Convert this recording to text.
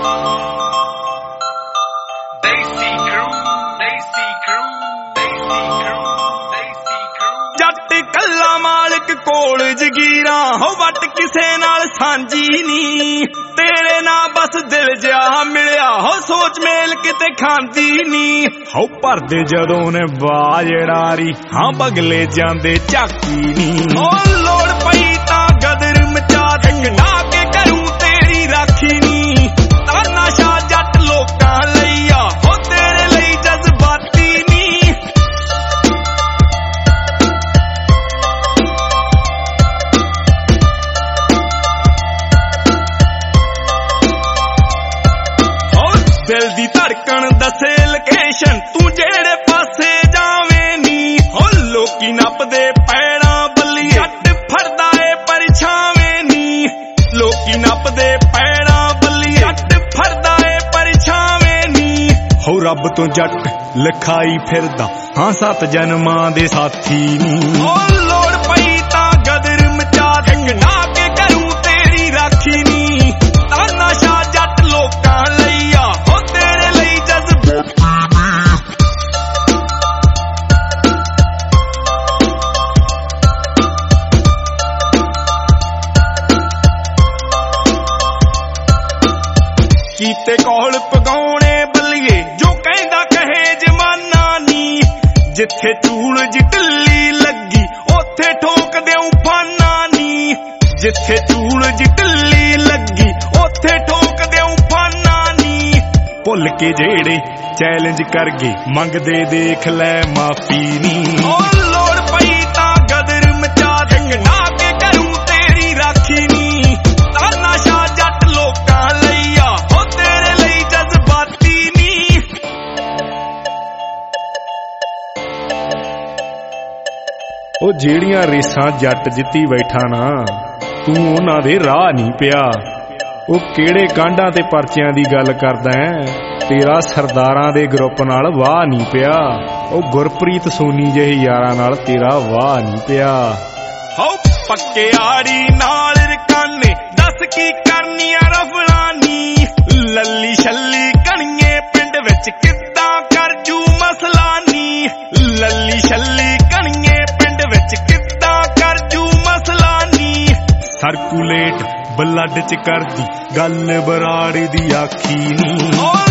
जट कल्ला मालिक कोल जगीरा हो वट किसे नाल सांझी नी तेरे ना बस दिल जिहा मिलिया हो सोच मेल किते खांदी नी हो भरदे जदों ने बाजड़ारी हाँ बगले जांदे झाकी नी ओ लोड़ पई तां गदर मचा ढकना के करूं तेरी राखी नी तानाशाह जट लोकां लईया हो तेरे लई जज्बाती नी दिल दी धड़कन दसे लोकेशन तू जेड़े पासे जावे नी हो लोकी नपदे पैड़ा बल्ली जट फरदा ए परछावे नी लोकी नपदे पैड़ा बल्ली जट फरदा ए परछावे नी हो रब तो जट लिखाई फिरदा हाँ 7 जन्मां दे साथी नी ओ लोड़ पई तां गदर मचा ढकना के करूं तेरी राखी नी तानाशाह जट लोकां लईया कीते कोल पगाउणे बल्लिए जो कहंदा कहे जमाना नी जिथे चूल जी ढिल्ली लगी ओथे ठोक देऊं फाना नी जिथे चूल जी ढिल्ली लगी ओथे ठोक देऊं फाना नी भुल के जेड़े चैलेंज कर गए मंगदे देख लै माफी नी ओ लोड़ पई तां गदर मचा ढकना के करूं तेरी राखी नी तानाशाह जट लोकां लईया हो तेरे लई जज्बाती नी ओ जेड़ियां रेसां जट जित्ती बैठा ना तू उन्हां दे राह नहीं पिया ओ किहड़े कांडां ते परचियां दी गल करदा है तेरा सरदारां दे ग्रुप नाल वाह नहीं पिया ओ गुरप्रीत सोनी जही यारां नाल तेरा वाह नहीं पिया हो पक्के आड़ी नाल रकाने दस की करनियां रफड़ानी लल्ली छल्ली कणिए पिंड विच किद्दां कर जू मसला नी लल्ली छल्ली कणिए पिंड विच किद्दां कर जू मसला नी सर्कुलेट ब्लड च करदी गल बराड़ दी आखी नी।